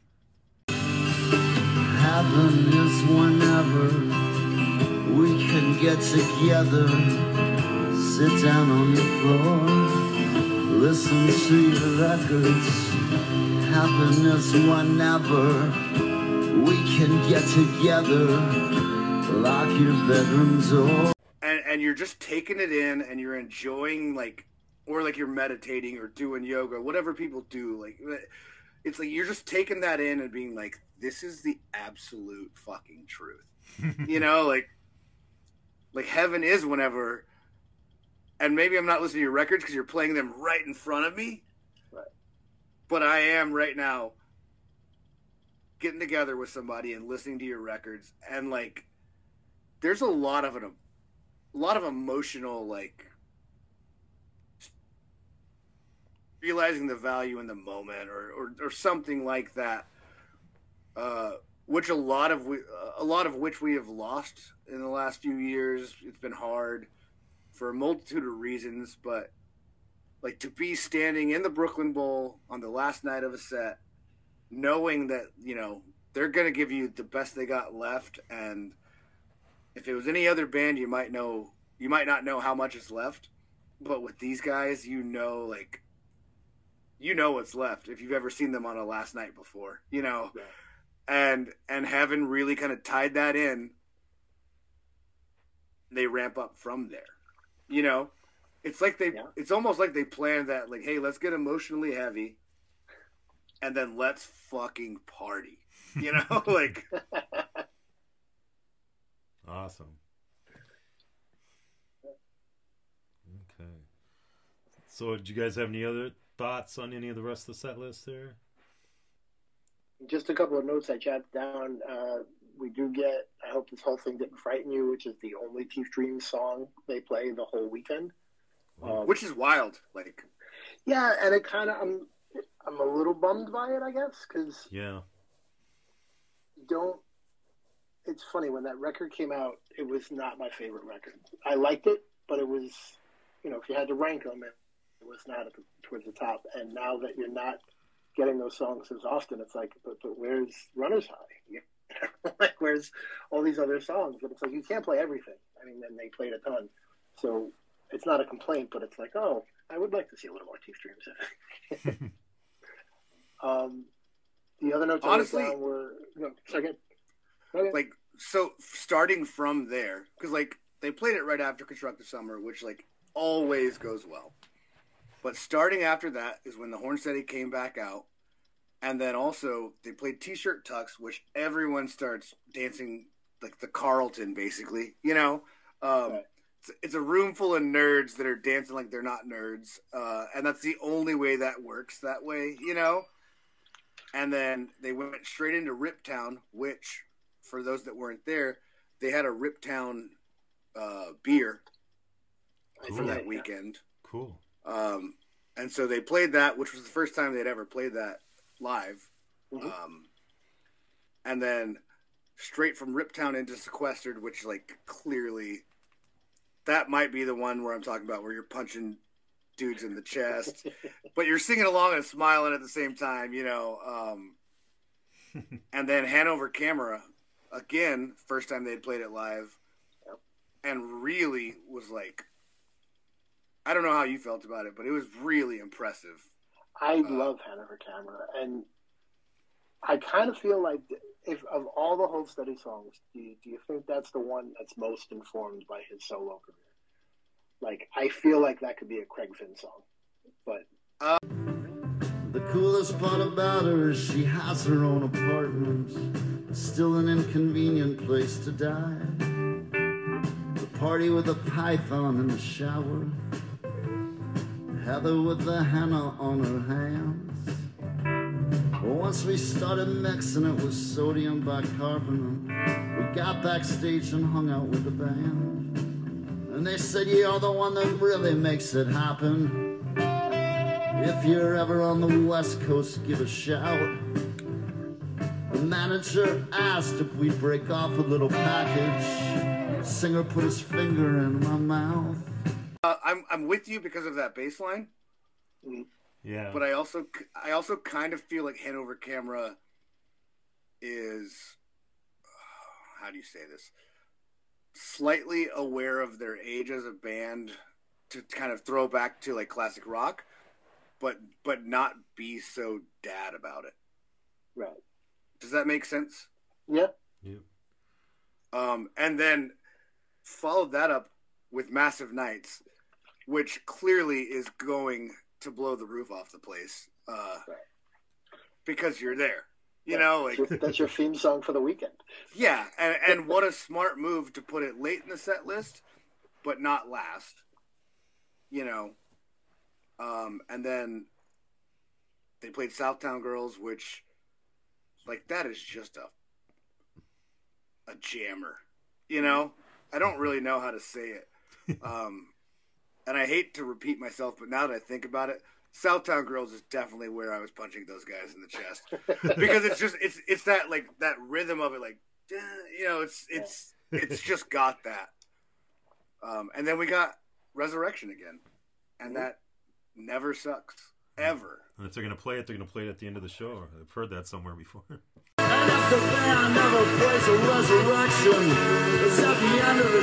Heaven is whenever we can get together. Sit down on the floor, listen to your records. Happiness whenever we can get together. Lock your bedroom door. And, and you're just taking it in and you're enjoying, like, or like you're meditating or doing yoga, whatever people do. Like, it's like you're just taking that in and being like, this is the absolute fucking truth. You know, like, like Heaven is whenever. And maybe I'm not listening to your records because you're playing them right in front of me. Right. But I am right now getting together with somebody and listening to your records. And, like, there's a lot of an, a lot of emotional, like, realizing the value in the moment or, or, or something like that. Uh, which a lot of we, a lot of which we have lost in the last few years. It's been hard for a multitude of reasons, but like to be standing in the Brooklyn Bowl on the last night of a set, knowing that, you know, they're going to give you the best they got left. And if it was any other band, you might know, you might not know how much is left, but with these guys, you know, like, you know what's left if you've ever seen them on a last night before, you know, Yeah. and, and Heaven really kind of tied that in. They ramp up from there. You know, it's like they, Yeah. it's almost like they planned that, like, hey, let's get emotionally heavy and then let's fucking party, you know, like, Awesome. Okay. So, did you guys have any other thoughts on any of the rest of the set list there? Just a couple of notes I jotted down. Uh, we do get, I hope this whole thing didn't frighten you, which is the only Teeth Dreams song they play the whole weekend. Um, which is wild. Like, yeah, and it kind of, I'm, I'm a little bummed by it, I guess, because Yeah. don't, it's funny, when that record came out, it was not my favorite record. I liked it, but it was, you know, if you had to rank them, it, it was not at the, towards the top. And now that you're not getting those songs as often, it's like, but, but where's Runner's High? You know? Like, where's all these other songs? But it's like, you can't play everything. I mean, and they played a ton. So it's not a complaint, but it's like, oh, I would like to see a little more Teeth Dreams. um, the other notes Honestly, I wrote down were, no, second. Okay. like, so starting from there, because, like, they played it right after Constructive Summer, which, like, always goes well. But starting after that is when the Hornsteady came back out. And then also, they played T-Shirt Tucks, which everyone starts dancing like the Carlton, basically. You know? Um, Right. it's, it's a room full of nerds that are dancing like they're not nerds. Uh, and that's the only way that works that way, you know? And then they went straight into Riptown, which, for those that weren't there, they had a Riptown uh, beer for Cool. that weekend. Cool. Um, And so they played that, which was the first time they'd ever played that live. Mhm. Um, and then straight from Riptown into Sequestered, which like clearly that might be the one where I'm talking about where you're punching dudes in the chest, but you're singing along and smiling at the same time, you know. Um, and then Hanover Camera, again, first time they'd played it live, and really was like, I don't know how you felt about it, but it was really impressive. I Uh, love Hanover Camera, and I kind of feel like if of all the Hold Steady songs, do you, do you think that's the one that's most informed by his solo career? Like, I feel like that could be a Craig Finn song, but The coolest part about her is she has her own apartment, but still an inconvenient place to die. The party with the python in the shower, Heather with the henna on her hands. Well, once we started mixing it with sodium bicarbonate, we got backstage and hung out with the band. And they said, you're the one that really makes it happen. If you're ever on the West Coast, give a shout. The manager asked if we'd break off a little package. Singer put his finger in my mouth. Uh, I'm I'm with you because of that bass line, Yeah. but I also I also kind of feel like Hanover Camera is, how do you say this, slightly aware of their age as a band to kind of throw back to like classic rock, but but not be so dad about it. right. Does that make sense? Yeah. Yeah. Um, and then followed that up with Massive Nights, which clearly is going to blow the roof off the place, uh, Right. because you're there. You Yeah. know, like, That's your, that's your theme song for the weekend. yeah, and, and what a smart move to put it late in the set list, but not last. You know, um, and then they played Southtown Girls, which, like, that is just a a jammer. You know, I don't really know how to say it, um, and I hate to repeat myself, but now that I think about it, Southtown Girls is definitely where I was punching those guys in the chest because it's just it's it's that like that rhythm of it, like, you know, it's it's it's just got that. Um, and then we got Resurrection again, and that never sucks ever. And if they're gonna play it, they're gonna play it at the end of the show. I've heard that somewhere before. And if the band never plays a resurrection, it's at the end of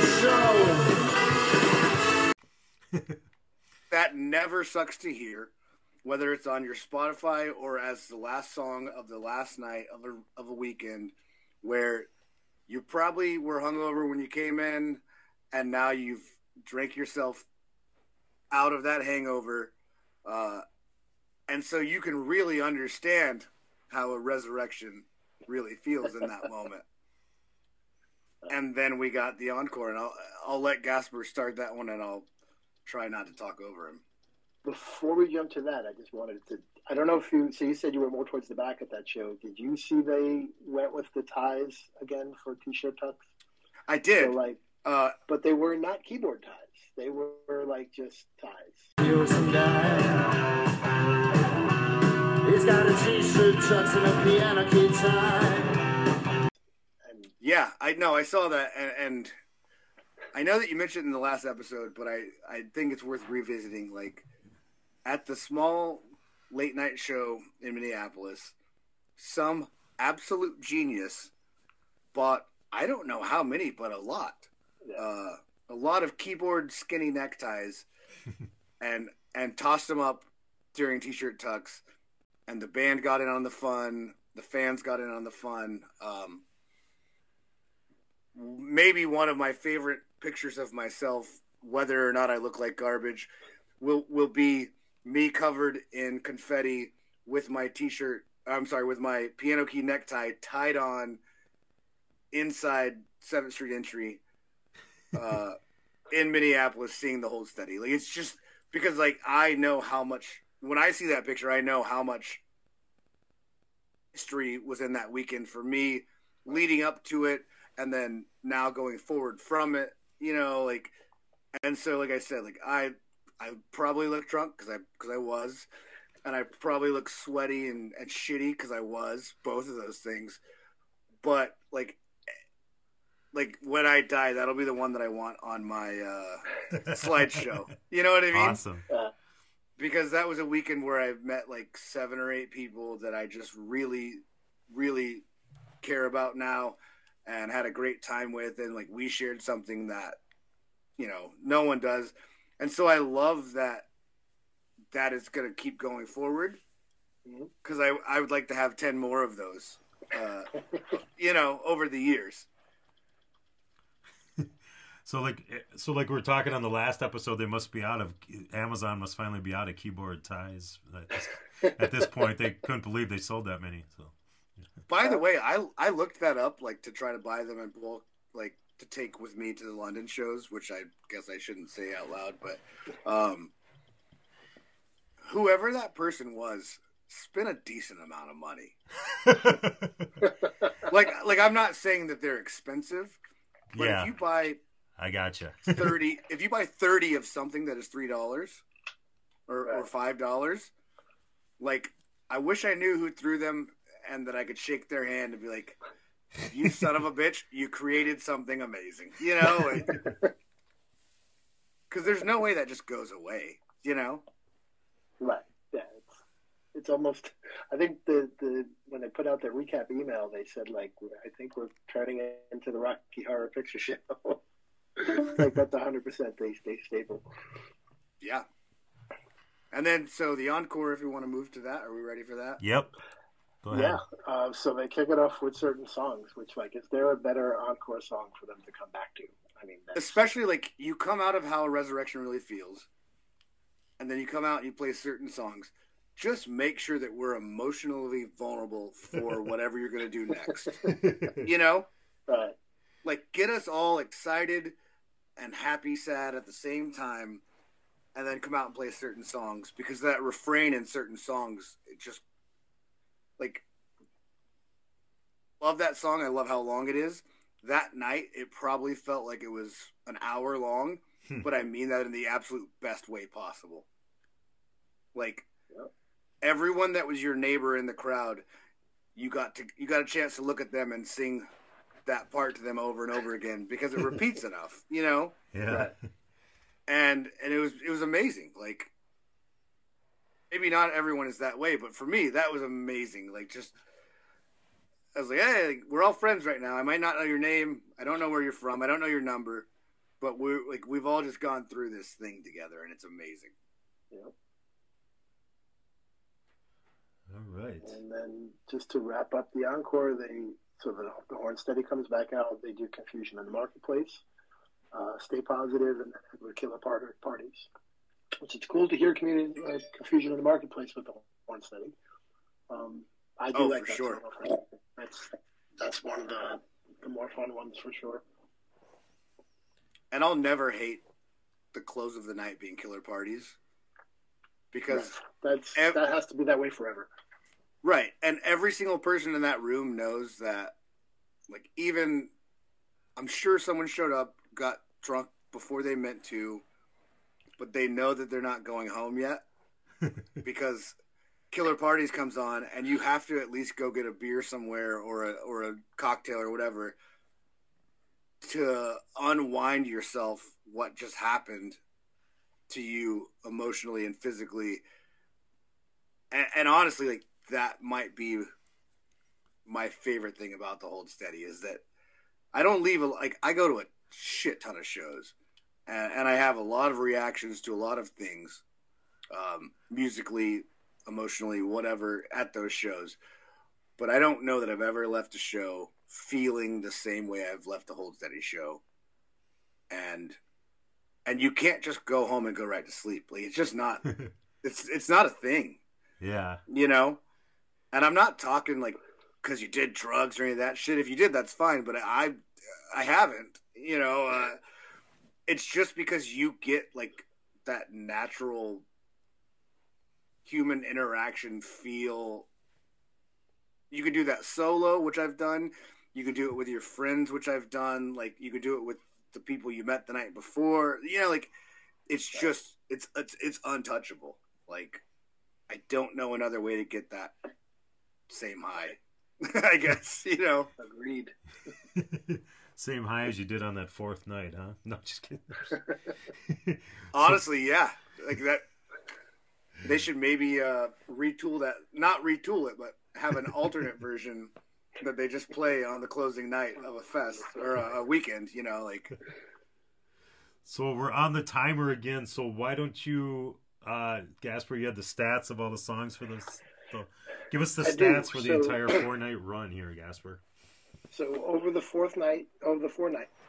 the show. That never sucks to hear, whether it's on your Spotify or as the last song of the last night of a, of a weekend where you probably were hungover when you came in and now you've drank yourself out of that hangover. Uh, and so you can really understand how a resurrection really feels in that moment. And then we got the encore, and I'll, I'll let Gasper start that one, and I'll try not to talk over him. Before we jump to that, I just wanted to. I don't know if you. So you said you were more towards the back at that show. Did you see they went with the ties again for t-shirt tucks? I did. So like, Uh, but they were not keyboard ties. They were like just ties. Here was some guy. He's got a t-shirt, chucks, and a piano key tie. And yeah, I know. I saw that, and, and I know that you mentioned in the last episode, but I, I think it's worth revisiting. Like, at the small late night show in Minneapolis, some absolute genius bought, I don't know how many, but a lot. Uh, a lot of keyboard skinny neckties and and tossed them up during t-shirt tucks, and the band got in on the fun, the fans got in on the fun. Um, maybe one of my favorite pictures of myself, whether or not I look like garbage, will will be me covered in confetti with my t-shirt, I'm sorry, with my piano key necktie tied on inside seventh Street Entry uh, in Minneapolis, seeing the Hold Steady. Like, it's just because, like, I know how much, when I see that picture, I know how much history was in that weekend for me leading up to it, and then now going forward from it, you know, like, and so, like I said, like, I, I probably look drunk because I because I was, and I probably look sweaty and, and shitty because I was, both of those things. But like, like when I die, that'll be the one that I want on my uh, slideshow. You know what I mean? Awesome. Uh, Because that was a weekend where I met like seven or eight people that I just really, really care about now and had a great time with. And like we shared something that, you know, no one does. And so I love that that is going to keep going forward because I, I would like to have ten more of those, uh, you know, over the years. So like, so like we were talking on the last episode, they must be out of Amazon. Must finally be out of keyboard ties. At this, at this point, they couldn't believe they sold that many. So, By the way, I I looked that up like to try to buy them in bulk, like to take with me to the London shows, which I guess I shouldn't say out loud, but um, whoever that person was spent a decent amount of money. like like I'm not saying that they're expensive, but yeah, if you buy I gotcha. thirty, if you buy thirty of something that is three dollars or or Right. five dollars, like I wish I knew who threw them and that I could shake their hand and be like, "You son of a bitch, you created something amazing," you know? Because there's no way that just goes away, you know? Right. Yeah. It's it's almost. I think the the when they put out their recap email, they said like, I think we're turning it into the Rocky Horror Picture Show. Like that's a hundred percent. They stay stable. Yeah. And then so the encore, if we want to move to that, are we ready for that? Yep. Go ahead. Yeah. Uh, so they kick it off with certain songs, which like is there a better encore song for them to come back to? I mean, that's, Especially like you come out of How Resurrection Really Feels, and then you come out and you play certain songs. Just make sure that we're emotionally vulnerable for whatever you're going to do next. You know? right. Like, get us all excited and happy, sad at the same time, and then come out and play certain songs. Because that refrain in certain songs, it just, like, love that song. I love how long it is. That night, it probably felt like it was an hour long, but I mean that in the absolute best way possible. Like, Yep. everyone that was your neighbor in the crowd, you got to you got a chance to look at them and sing that part to them over and over again because it repeats enough, you know? Yeah. Right. And and it was it was amazing. Like, maybe not everyone is that way, but for me, that was amazing. Like, just I was like, hey, we're all friends right now. I might not know your name. I don't know where you're from. I don't know your number, but we're like we've all just gone through this thing together, and it's amazing. Yep. All right. And then just to wrap up the encore, they so the, the horn steady comes back out. They do Confusion in the Marketplace, uh, Stay Positive, and then Edward Killer Party Parties. Which it's cool to hear community uh, Confusion in the Marketplace with the horn steady. Um, I do Oh, like for that sure. song. That's that's one of the the more fun ones for sure. And I'll never hate the close of the night being Killer Parties because That's ev- that has to be that way forever. right, and every single person in that room knows that. Like, even I'm sure someone showed up, got drunk before they meant to, but they know that they're not going home yet because Killer Parties comes on, and you have to at least go get a beer somewhere or a or a cocktail or whatever to unwind yourself what just happened to you emotionally and physically. And, and honestly, like, that might be my favorite thing about the Hold Steady is that I don't leave a, like I go to a shit ton of shows and, and I have a lot of reactions to a lot of things, um, musically, emotionally, whatever, at those shows. But I don't know that I've ever left a show feeling the same way I've left the Hold Steady show. And and you can't just go home and go right to sleep. Like, it's just not it's it's not a thing, Yeah. you know? And I'm not talking like because you did drugs or any of that shit. If you did, that's fine. But I I haven't, you know. Uh, it's just because you get like that natural human interaction feel. You can do that solo, which I've done. You can do it with your friends, which I've done. Like, you can do it with the people you met the night before. You know, like, it's just it's it's it's untouchable. Like, I don't know another way to get that same high. I guess, you know. Agreed. Same high as you did on that fourth night, huh? No, just kidding. Honestly, yeah. Like that. They should maybe uh, retool that. Not retool it, but have an alternate version that they just play on the closing night of a fest or a, a weekend, you know, like. So we're on the timer again. So why don't you, uh, Gasper, you had the stats of all the songs for this. So give us the I stats do. for the So- entire four night run here, Gasper. So over the fourth night, over the four nights,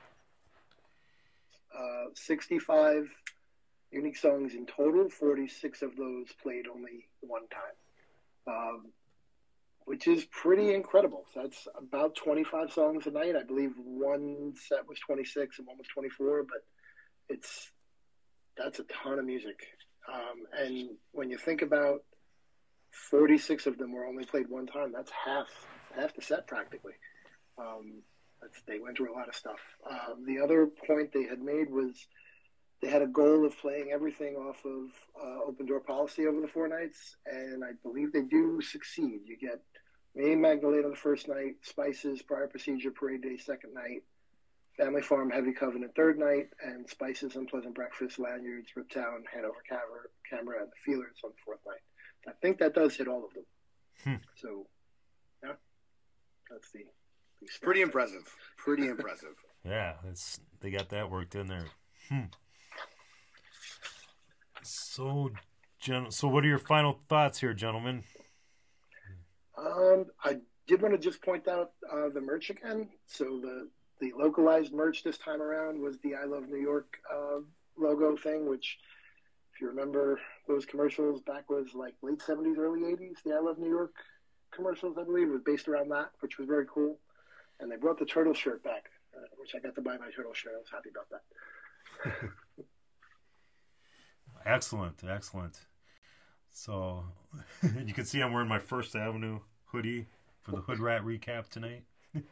uh, sixty-five unique songs in total. forty-six of those played only one time, um, which is pretty incredible. So that's about twenty-five songs a night. I believe one set was twenty-six and one was twenty-four, but it's that's a ton of music. Um, and when you think about forty-six of them were only played one time, that's half half the set practically. Um, that's, they went through a lot of stuff. Um, the other point they had made was they had a goal of playing everything off of uh, Open Door Policy over the four nights, and I believe they do succeed. You get Me and Magdalena the first night, Spices, Prior Procedure, Parade Day second night, Family Farm, Heavy Covenant third night, and Spices, Unpleasant Breakfast, Lanyards, Riptown, Hanover Camera, Camera, and the Feelers on the fourth night. I think that does hit all of them. Hmm. So, yeah, that's the... It's pretty impressive. Pretty impressive. Yeah, it's they got that worked in there. Hmm. So, gen- so what are your final thoughts here, gentlemen? Um, I did want to just point out uh, the merch again. So the the localized merch this time around was the I Love New York uh, logo thing, which, if you remember those commercials back was like late seventies, early eighties. The I Love New York commercials, I believe, was based around that, which was very cool. And they brought the turtle shirt back, uh, which I got to buy my turtle shirt. I was happy about that. Excellent, excellent. So you can see I'm wearing my First Avenue hoodie for the Hood Rat recap tonight.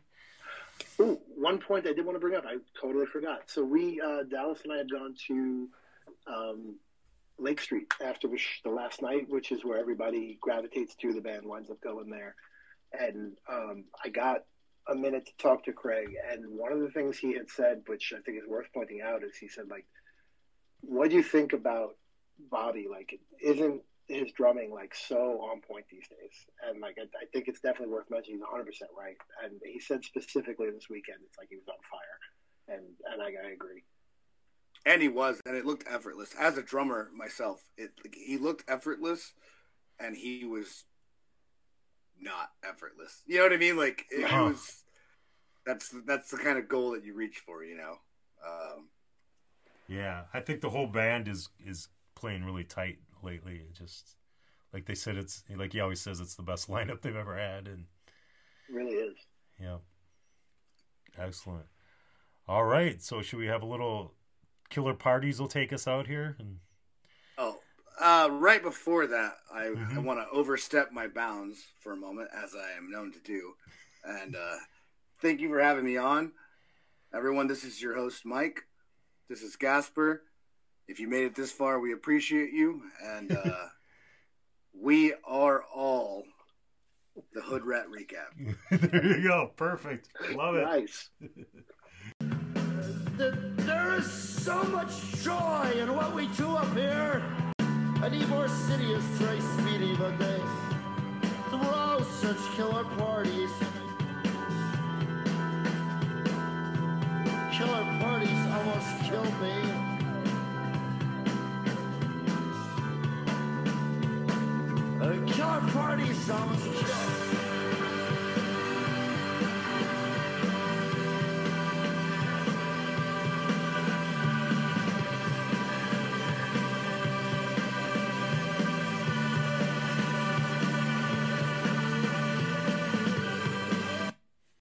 Ooh, one point I did want to bring up, I totally forgot. So we, uh, Dallas and I had gone to um, Lake Street after the, sh- the last night, which is where everybody gravitates to. The band winds up going there. And um, I got a minute to talk to Craig. And one of the things he had said, which I think is worth pointing out, is he said, like, what do you think about Bobby? Like, isn't his drumming like so on point these days? And like, I, I think it's definitely worth mentioning. He's one hundred percent right. And he said specifically this weekend, it's like he was on fire. And and I, I agree. And he was, and it looked effortless. As a drummer myself, it like, he looked effortless, and he was not effortless. You know what I mean? Like it Huh. was. That's that's the kind of goal that you reach for, you know. Um, Yeah, I think the whole band is is playing really tight lately. It just like they said, it's like he always says, it's the best lineup they've ever had, and It really is. yeah, excellent. All right, so should we have a little Killer Parties will take us out here? And oh, uh, right before that, I, Mhm. I want to overstep my bounds for a moment, as I am known to do. And uh, thank you for having me on, everyone. This is your host, Mike. This is Gasper. If you made it this far, we appreciate you. And uh, we are all the Hood Rat Recap. there you go, perfect, love it. Nice. There is so much joy in what we do up here. And Ybor City is very speedy, but they throw such killer parties. Killer parties almost killed me. Uh, killer parties almost killed me.